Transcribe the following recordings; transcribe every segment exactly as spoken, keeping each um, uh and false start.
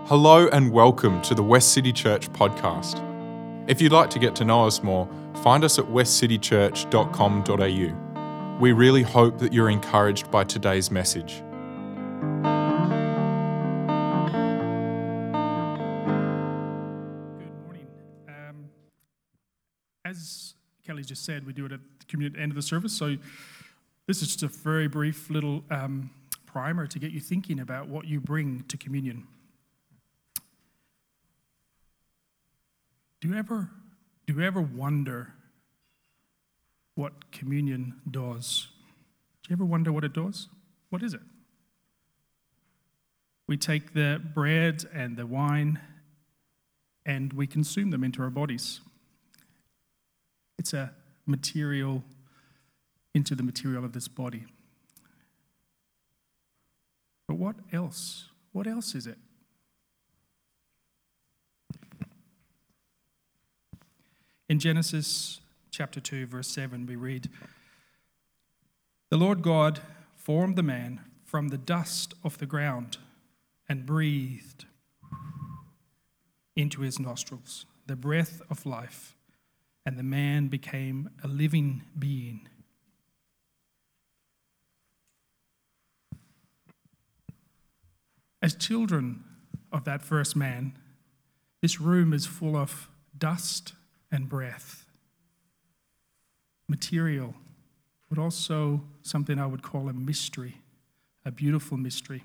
Hello and welcome to the West City Church podcast. If you'd like to get to know us more, find us at west city church dot com dot a u. We really hope that you're encouraged by today's message. Good morning. Um, as Kelly just said, we do it at the community end of the service, so this is just a very brief little um, primer to get you thinking about what you bring to communion. Do you ever, do you ever wonder what communion does? Do you ever wonder what it does? What is it? We take the bread and the wine and we consume them into our bodies. It's a material into the material of this body. But what else? What else is it? In Genesis chapter two, verse seven, we read, "The Lord God formed the man from the dust of the ground and breathed into his nostrils the breath of life, and the man became a living being." As children of that first man, this room is full of dust and breath, material, but also something I would call a mystery, a beautiful mystery.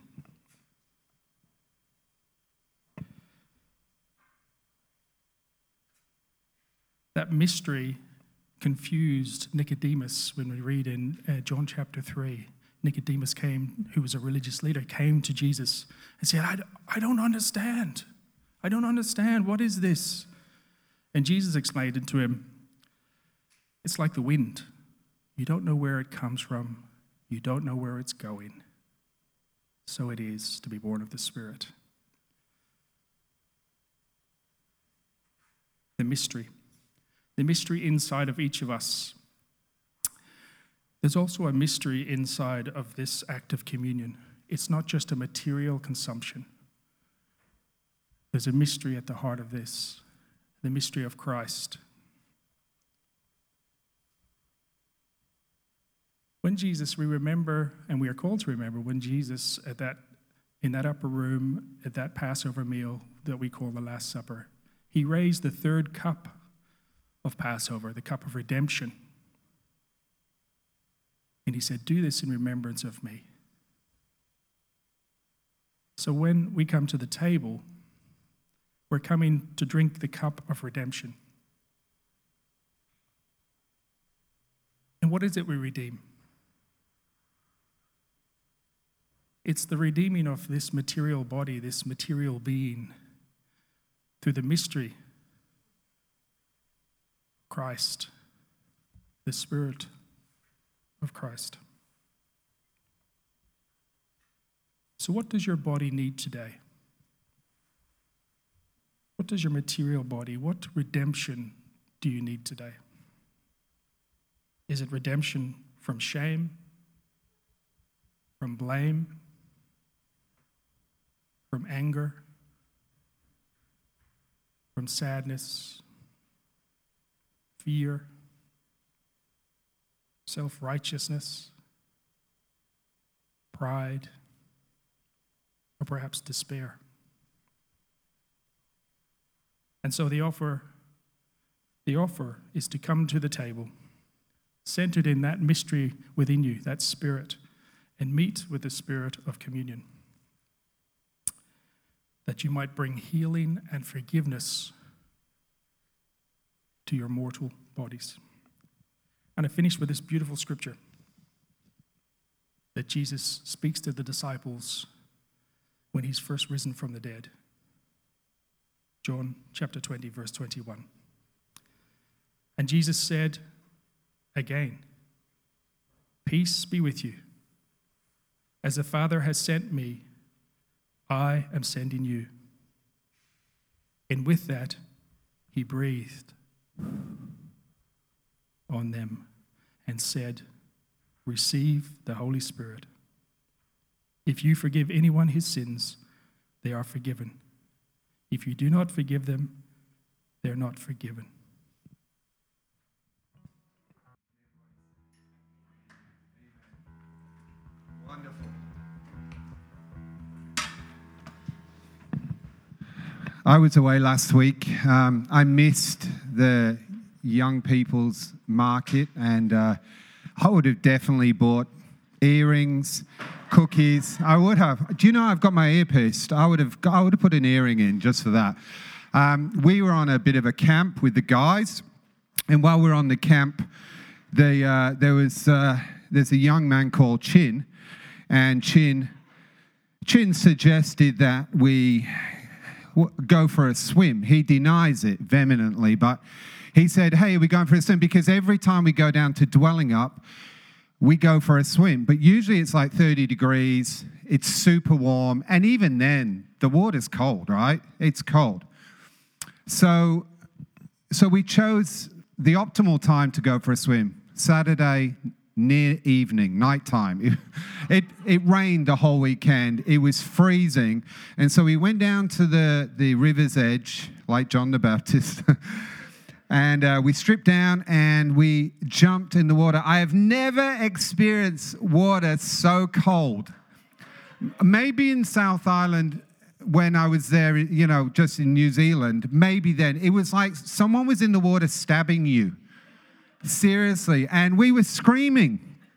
That mystery confused Nicodemus when we read in uh, John chapter three. Nicodemus came, who was a religious leader, came to Jesus and said, I, I don't understand. I don't understand. What is this? And Jesus explained it to him. It's like the wind. You don't know where it comes from. You don't know where it's going. So it is to be born of the Spirit. The mystery. The mystery inside of each of us. There's also a mystery inside of this act of communion. It's not just a material consumption. There's a mystery at the heart of this. The mystery of Christ. When Jesus, we remember, and we are called to remember, when Jesus, at that, in that upper room, at that Passover meal that we call the Last Supper, he raised the third cup of Passover, the cup of redemption. And he said, "Do this in remembrance of me." So when we come to the table, we're coming to drink the cup of redemption. And what is it we redeem? It's the redeeming of this material body, this material being, through the mystery, Christ, the Spirit of Christ. So what does your body need today? What does your material body, what redemption do you need today? Is it redemption from shame, from blame, from anger, from sadness, fear, self-righteousness, pride, or perhaps despair? And so the offer, the offer is to come to the table, centered in that mystery within you, that Spirit, and meet with the Spirit of communion, that you might bring healing and forgiveness to your mortal bodies. And I finish with this beautiful scripture that Jesus speaks to the disciples when he's first risen from the dead. John chapter twenty, verse twenty-one. "And Jesus said again, 'Peace be with you. As the Father has sent me, I am sending you.' And with that, he breathed on them and said, 'Receive the Holy Spirit. If you forgive anyone his sins, they are forgiven. If you do not forgive them, they're not forgiven. Wonderful. I was away last week. Um, I missed the young people's market, and uh, I would have definitely bought earrings, cookies. I would have. Do you know I've got my ear pierced? I would have. I would have put an earring in just for that. Um, we were on a bit of a camp with the guys, and while we were on the camp, they, uh, there was uh, there's a young man called Chin, and Chin Chin suggested that we w- go for a swim. He denies it vehemently, but he said, "Hey, we're going for a swim because every time we go down to Dwelling Up, we go for a swim. But usually it's like thirty degrees. It's super warm, and even then, the water's cold, right? It's cold." So, so we chose the optimal time to go for a swim, Saturday near evening, nighttime. It, it it rained the whole weekend. It was freezing, and so we went down to the the river's edge, like John the Baptist. And uh, we stripped down and we jumped in the water. I have never experienced water so cold. Maybe in South Island when I was there, you know, just in New Zealand, maybe then. It was like someone was in the water stabbing you. Seriously. And we were screaming.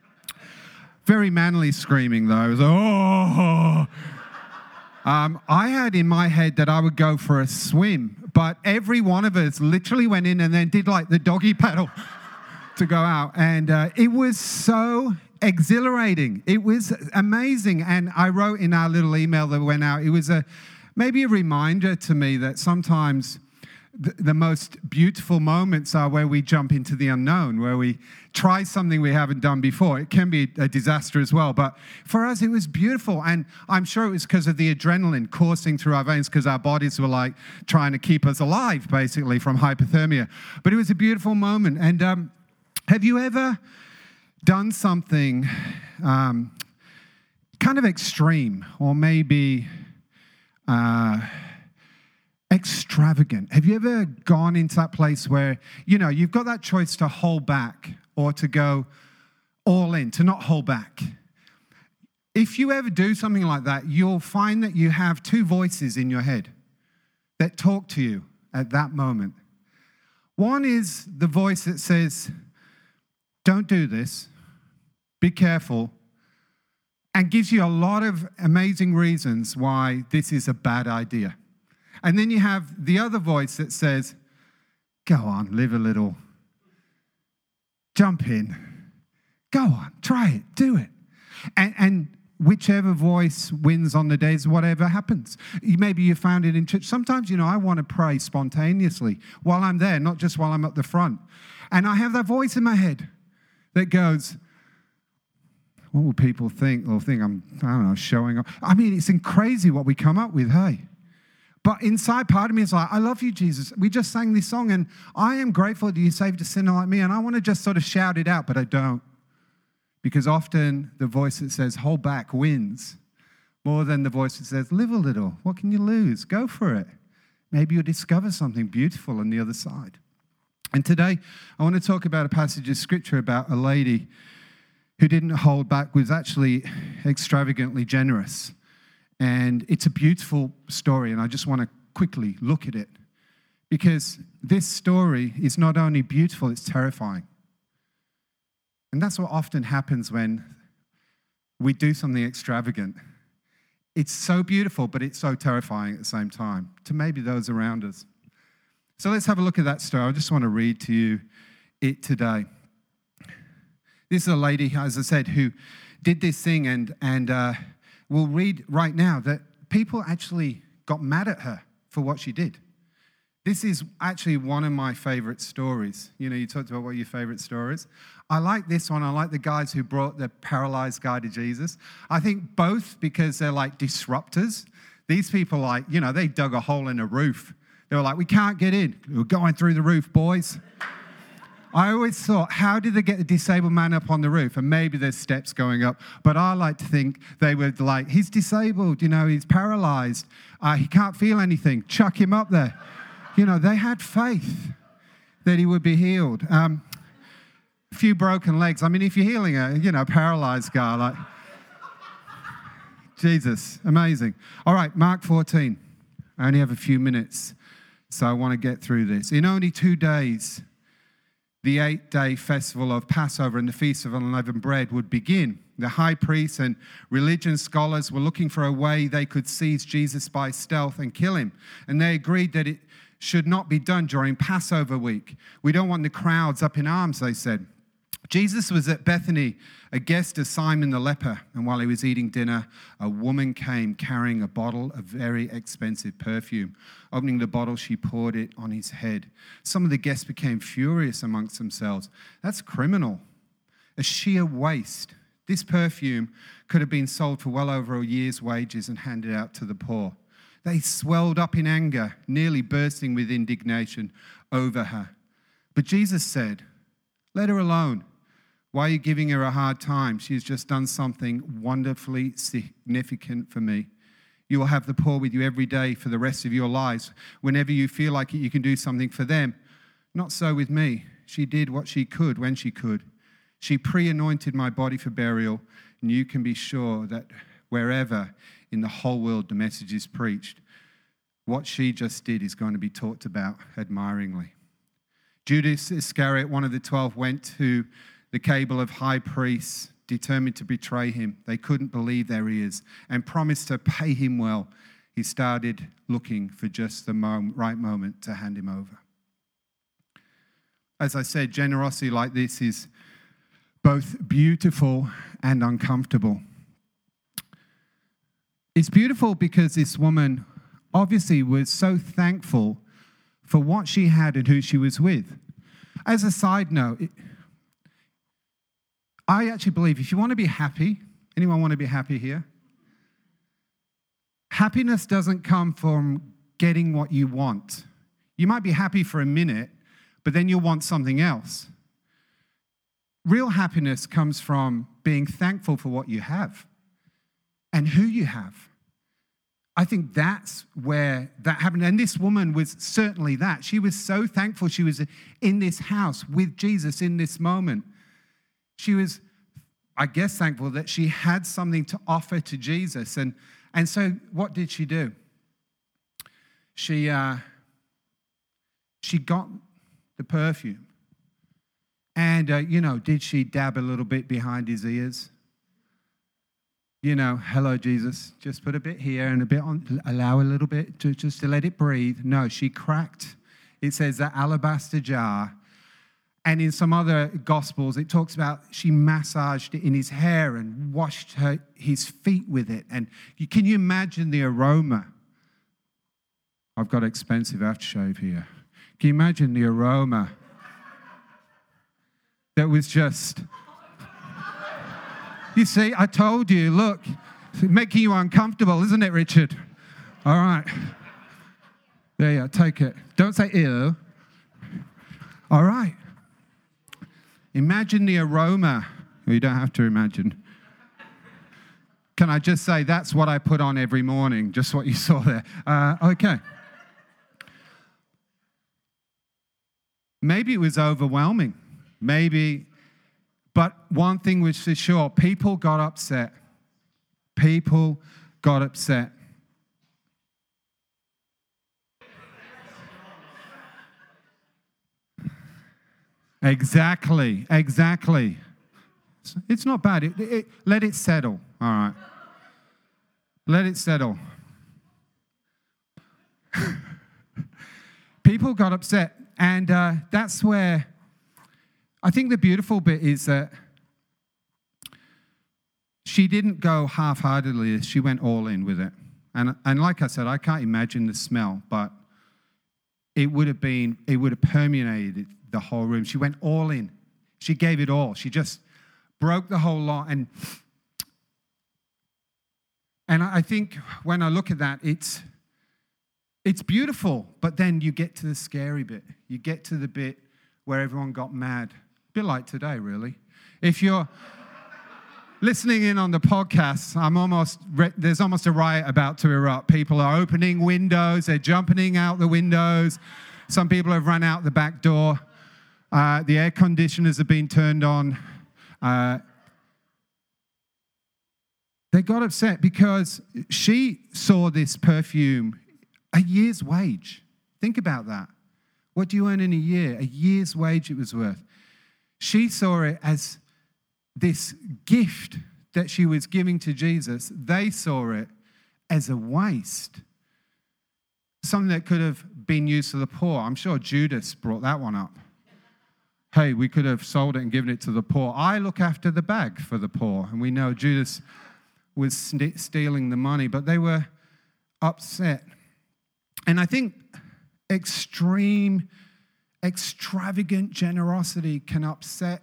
Very manly screaming, though. It was, oh. Um, I had in my head that I would go for a swim, but every one of us literally went in and then did like the doggy paddle to go out. And uh, it was so exhilarating. It was amazing. And I wrote in our little email that went out, it was a maybe a reminder to me that sometimes the, the most beautiful moments are where we jump into the unknown, where we try something we haven't done before. It can be a disaster as well, but for us it was beautiful. And I'm sure it was because of the adrenaline coursing through our veins, because our bodies were like trying to keep us alive basically from hypothermia. But it was a beautiful moment. And um, have you ever done something um, kind of extreme, or maybe uh, extravagant? Have you ever gone into that place where, you know, you've got that choice to hold back or to go all in, to not hold back? If you ever do something like that, you'll find that you have two voices in your head that talk to you at that moment. One is the voice that says, don't do this, be careful, and gives you a lot of amazing reasons why this is a bad idea. And then you have the other voice that says, go on, live a little. Jump in. Go on, try it, do it. And, and whichever voice wins on the days, whatever happens. Maybe you found it in church. Sometimes, you know, I want to pray spontaneously while I'm there, not just while I'm at the front. And I have that voice in my head that goes, what will people think? They'll think I'm, I don't know, showing off. I mean, it's crazy what we come up with, hey? But inside part of me is like, I love you, Jesus. We just sang this song, and I am grateful that you saved a sinner like me, and I want to just sort of shout it out, but I don't. Because often the voice that says, hold back, wins, more than the voice that says, live a little. What can you lose? Go for it. Maybe you'll discover something beautiful on the other side. And today, I want to talk about a passage of Scripture about a lady who didn't hold back, was actually extravagantly generous. And it's a beautiful story, and I just want to quickly look at it. Because this story is not only beautiful, it's terrifying. And that's what often happens when we do something extravagant. It's so beautiful, but it's so terrifying at the same time to maybe those around us. So let's have a look at that story. I just want to read to you it today. This is a lady, as I said, who did this thing, and, and uh, we'll read right now that people actually got mad at her for what she did. This is actually one of my favorite stories. You know, you talked about what your favorite stories. I like this one. I like the guys who brought the paralyzed guy to Jesus. I think both because they're like disruptors. These people, like, you know, they dug a hole in a roof. They were like, we can't get in. We're going through the roof, boys. I always thought, how did they get the disabled man up on the roof? And maybe there's steps going up. But I like to think they were like, he's disabled, you know, he's paralyzed. Uh, he can't feel anything. Chuck him up there. You know, they had faith that he would be healed. Um, a few broken legs. I mean, if you're healing a, you know, paralyzed guy, like, Jesus, amazing. All right, Mark fourteen. I only have a few minutes, so I want to get through this. In only two days, the eight-day festival of Passover and the Feast of Unleavened Bread would begin. The high priests and religion scholars were looking for a way they could seize Jesus by stealth and kill him. And they agreed that it should not be done during Passover week. We don't want the crowds up in arms, they said. Jesus was at Bethany, a guest of Simon the leper, and while he was eating dinner, a woman came carrying a bottle of very expensive perfume. Opening the bottle, she poured it on his head. Some of the guests became furious amongst themselves. That's criminal, a sheer waste. This perfume could have been sold for well over a year's wages and handed out to the poor. They swelled up in anger, nearly bursting with indignation over her. But Jesus said, "Let her alone. Why are you giving her a hard time? She's just done something wonderfully significant for me. You will have the poor with you every day for the rest of your lives. Whenever you feel like it, you can do something for them. Not so with me. She did what she could when she could. She pre-anointed my body for burial, and you can be sure that wherever in the whole world the message is preached, what she just did is going to be talked about admiringly." Judas Iscariot, one of the twelve, went to the cabal of high priests, determined to betray him. They couldn't believe their ears and promised to pay him well. He started looking for just the moment, right moment to hand him over. As I said, generosity like this is both beautiful and uncomfortable. It's beautiful because this woman obviously was so thankful for what she had and who she was with. As a side note, it, I actually believe if you want to be happy, anyone want to be happy here? Happiness doesn't come from getting what you want. You might be happy for a minute, but then you'll want something else. Real happiness comes from being thankful for what you have and who you have. I think that's where that happened. And this woman was certainly that. She was so thankful she was in this house with Jesus in this moment. She was, I guess, thankful that she had something to offer to Jesus. And, and so what did she do? She, uh, she got the perfume. And, uh, you know, did she dab a little bit behind his ears? You know, hello, Jesus, just put a bit here and a bit on, allow a little bit to, just to let it breathe. No, she cracked, it says, that alabaster jar. And in some other Gospels, it talks about she massaged it in his hair and washed her, his feet with it. And you, can you imagine the aroma? I've got expensive aftershave here. Can you imagine the aroma that was just... You see, I told you, look, it's making you uncomfortable, isn't it, Richard? All right. There you go, take it. Don't say ew. All right. Imagine the aroma. Well, you don't have to imagine. Can I just say that's what I put on every morning, just what you saw there. Uh, okay. Maybe it was overwhelming. Maybe... But one thing was for sure, people got upset. People got upset. Exactly, exactly. It's not bad. It, it, let it settle. All right. Let it settle. People got upset, and uh, that's where... I think the beautiful bit is that she didn't go half-heartedly. She went all in with it. And, and like I said, I can't imagine the smell, but it would have been, it would have permeated the whole room. She went all in. She gave it all. She just broke the whole lot. And, and I think when I look at that, it's, it's beautiful, but then you get to the scary bit. You get to the bit where everyone got mad. A bit like today, really. If you're listening in on the podcast, I'm almost re- there's almost a riot about to erupt. People are opening windows, they're jumping out the windows. Some people have run out the back door. Uh, the air conditioners have been turned on. Uh, they got upset because she saw this perfume, a year's wage. Think about that. What do you earn in a year? A year's wage it was worth. She saw it as this gift that she was giving to Jesus. They saw it as a waste. Something that could have been used to the poor. I'm sure Judas brought that one up. Hey, we could have sold it and given it to the poor. I look after the bag for the poor. And we know Judas was st- stealing the money, but they were upset. And I think extreme, extravagant generosity can upset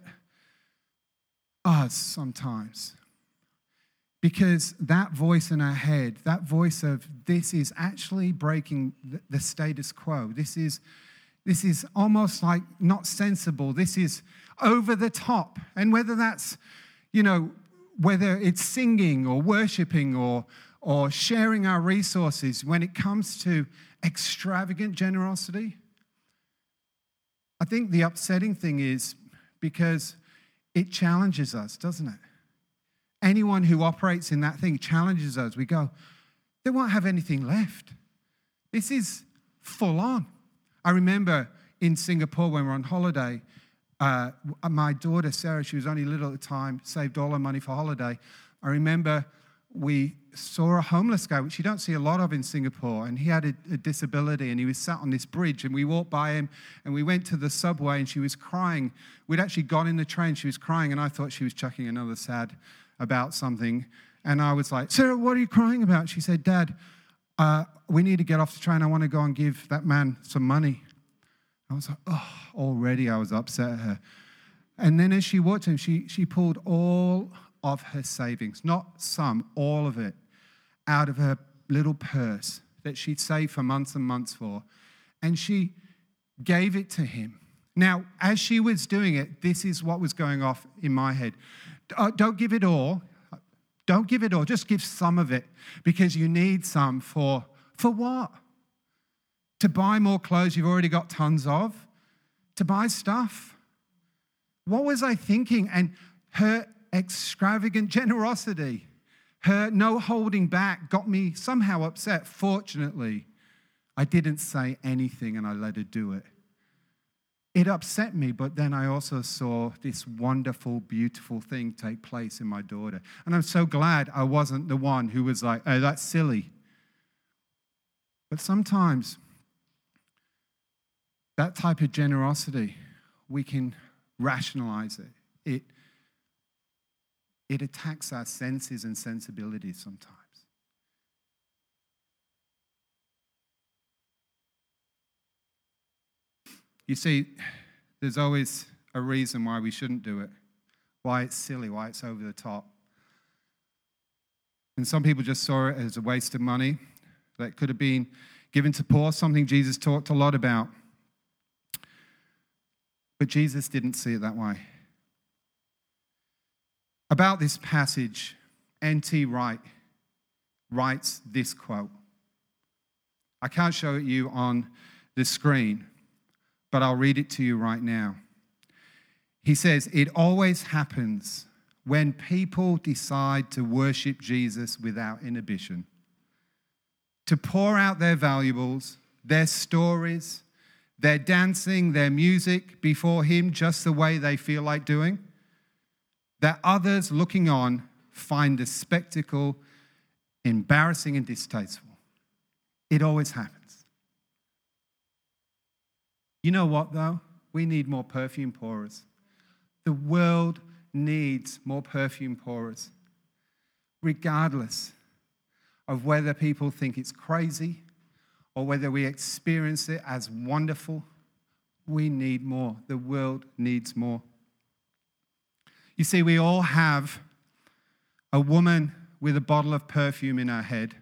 us sometimes. Because that voice in our head, that voice of this is actually breaking the status quo. This is, this is almost like not sensible. This is over the top. And whether that's, you know, whether it's singing or worshiping or, or sharing our resources, when it comes to extravagant generosity, I think the upsetting thing is because it challenges us, doesn't it? Anyone who operates in that thing challenges us. We go, they won't have anything left. This is full on. I remember in Singapore when we were on holiday, uh, my daughter Sarah, she was only little at the time, saved all her money for holiday. I remember we saw a homeless guy, which you don't see a lot of in Singapore, and he had a, a disability, and he was sat on this bridge, and we walked by him, and we went to the subway, and she was crying. We'd actually got in the train, she was crying, and I thought she was chucking another sad about something, and I was like, Sarah, what are you crying about? She said, Dad, uh, we need to get off the train. I want to go and give that man some money. I was like, oh, already I was upset at her. And then as she watched him, she, she pulled all of her savings, not some, all of it, out of her little purse that she'd saved for months and months for, and she gave it to him. Now, as she was doing it, this is what was going off in my head. Uh, don't give it all. Don't give it all. Just give some of it, because you need some for, for what? To buy more clothes you've already got tons of? To buy stuff? What was I thinking? And her extravagant generosity, her no holding back, got me somehow upset. Fortunately, I didn't say anything and I let her do it. It upset me, but then I also saw this wonderful, beautiful thing take place in my daughter. And I'm so glad I wasn't the one who was like, oh, that's silly. But sometimes that type of generosity, we can rationalize it. It, it attacks our senses and sensibilities sometimes. You see, there's always a reason why we shouldn't do it, why it's silly, why it's over the top. And some people just saw it as a waste of money that could have been given to poor, something Jesus talked a lot about. But Jesus didn't see it that way. About this passage, N T Wright writes this quote. I can't show it you on the screen, but I'll read it to you right now. He says, it always happens when people decide to worship Jesus without inhibition, to pour out their valuables, their stories, their dancing, their music before him just the way they feel like doing, that others looking on find the spectacle embarrassing and distasteful. It always happens. You know what, though? We need more perfume pourers. The world needs more perfume pourers, regardless of whether people think it's crazy or whether we experience it as wonderful. We need more. The world needs more. You see, we all have a woman with a bottle of perfume in her head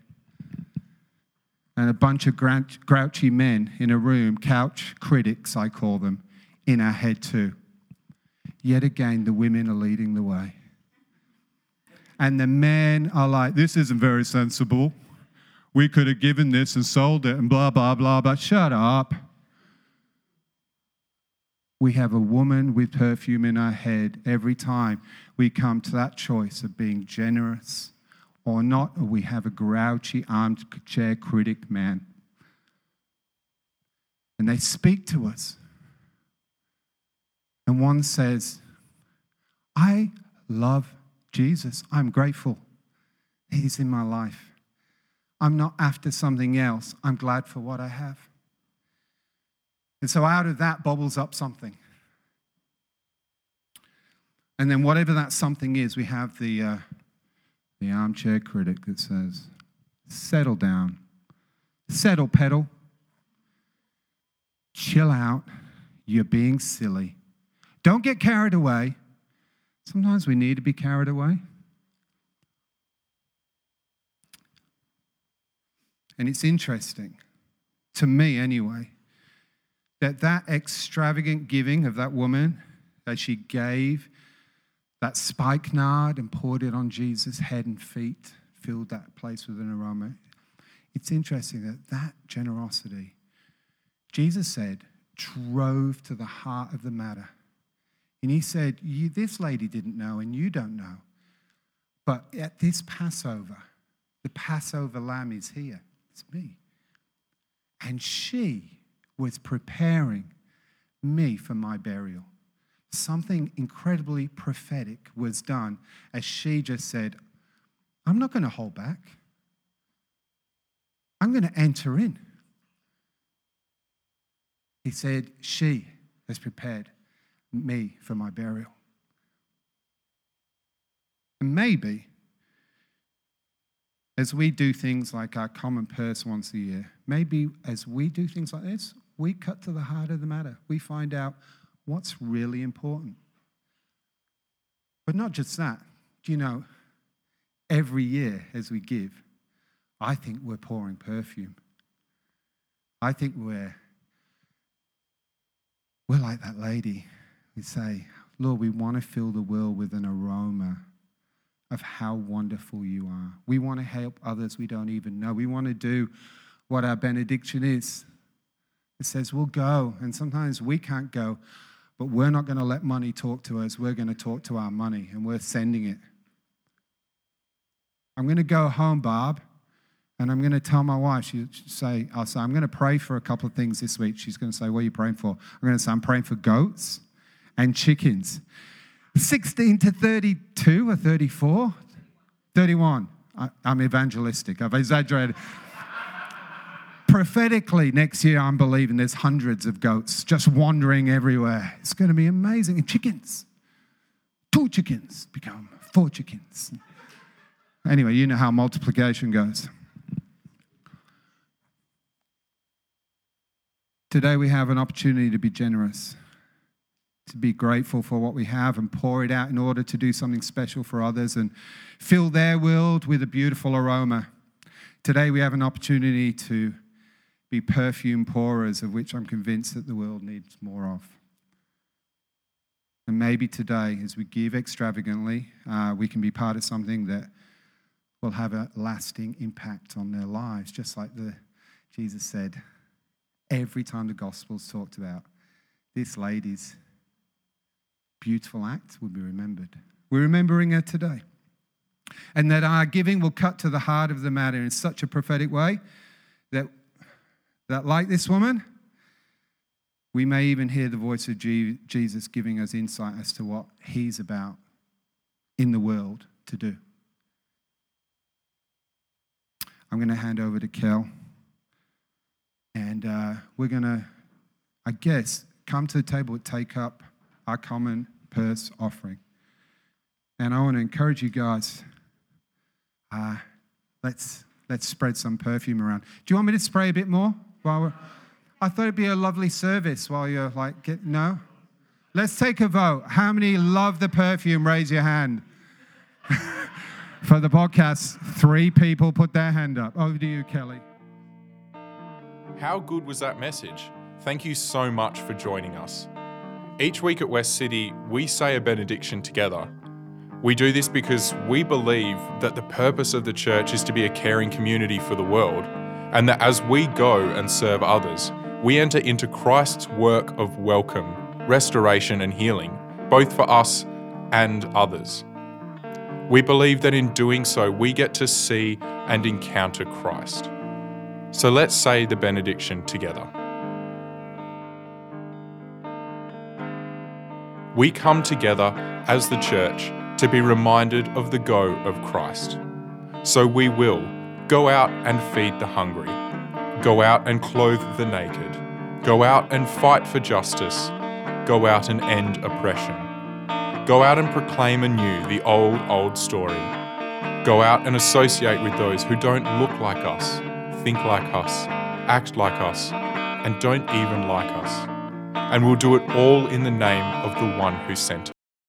and a bunch of grouchy men in a room, couch critics, I call them, in our head too. Yet again, the women are leading the way. And the men are like, this isn't very sensible. We could have given this and sold it and blah, blah, blah, but shut up. We have a woman with perfume in our head every time we come to that choice of being generous or not, or we have a grouchy armchair critic man. And they speak to us. And one says, I love Jesus. I'm grateful. He's in my life. I'm not after something else. I'm glad for what I have. And so out of that bubbles up something. And then whatever that something is, we have the, uh, the armchair critic that says, settle down. Settle, pedal. Chill out. You're being silly. Don't get carried away. Sometimes we need to be carried away. And it's interesting, to me anyway, that that extravagant giving of that woman, as she gave that spikenard and poured it on Jesus' head and feet, filled that place with an aroma. It's interesting that that generosity, Jesus said, drove to the heart of the matter. And he said, you, this lady didn't know and you don't know. But at this Passover, the Passover lamb is here. It's me. And she was preparing me for my burial. Something incredibly prophetic was done as she just said, I'm not going to hold back. I'm going to enter in. He said, she has prepared me for my burial. And maybe as we do things like our common purse once a year, maybe as we do things like this, we cut to the heart of the matter. We find out what's really important. But not just that. Do you know, every year as we give, I think we're pouring perfume. I think we're, we're like that lady. We say, Lord, we want to fill the world with an aroma of how wonderful you are. We want to help others we don't even know. We want to do what our benediction is. It says we'll go, and sometimes we can't go, but we're not going to let money talk to us. We're going to talk to our money, and we're sending it. I'm going to go home, Barb, and I'm going to tell my wife. She'll say, I'll say, I'm going to pray for a couple of things this week. She's going to say, what are you praying for? I'm going to say, I'm praying for goats and chickens. sixteen to thirty-two or thirty-four? thirty-one. I, I'm evangelistic. I've exaggerated. Prophetically, next year, I'm believing there's hundreds of goats just wandering everywhere. It's going to be amazing. And chickens. Two chickens become four chickens. Anyway, you know how multiplication goes. Today, we have an opportunity to be generous, to be grateful for what we have and pour it out in order to do something special for others and fill their world with a beautiful aroma. Today, we have an opportunity to be perfume pourers, of which I'm convinced that the world needs more of. And maybe today, as we give extravagantly, uh, we can be part of something that will have a lasting impact on their lives, just like the Jesus said every time the Gospels talked about this lady's beautiful act will be remembered. We're remembering her today. And that our giving will cut to the heart of the matter in such a prophetic way that, that like this woman, we may even hear the voice of Jesus giving us insight as to what he's about in the world to do. I'm going to hand over to Kel. And uh, we're going to, I guess, come to the table and take up our common purse offering. And I want to encourage you guys, uh, let's let's spread some perfume around. Do you want me to spray a bit more? While we're, I thought it'd be a lovely service while you're like, get, no? Let's take a vote. How many love the perfume? Raise your hand. For the podcast, three people put their hand up. Over to you, Kelly. How good was that message? Thank you so much for joining us. Each week at West City, we say a benediction together. We do this because we believe that the purpose of the church is to be a caring community for the world, and that as we go and serve others, we enter into Christ's work of welcome, restoration and healing, both for us and others. We believe that in doing so, we get to see and encounter Christ. So let's say the benediction together. We come together as the church to be reminded of the go of Christ. So we will go out and feed the hungry, go out and clothe the naked, go out and fight for justice, go out and end oppression, go out and proclaim anew the old, old story, go out and associate with those who don't look like us, think like us, act like us, and don't even like us. And we'll do it all in the name of the one who sent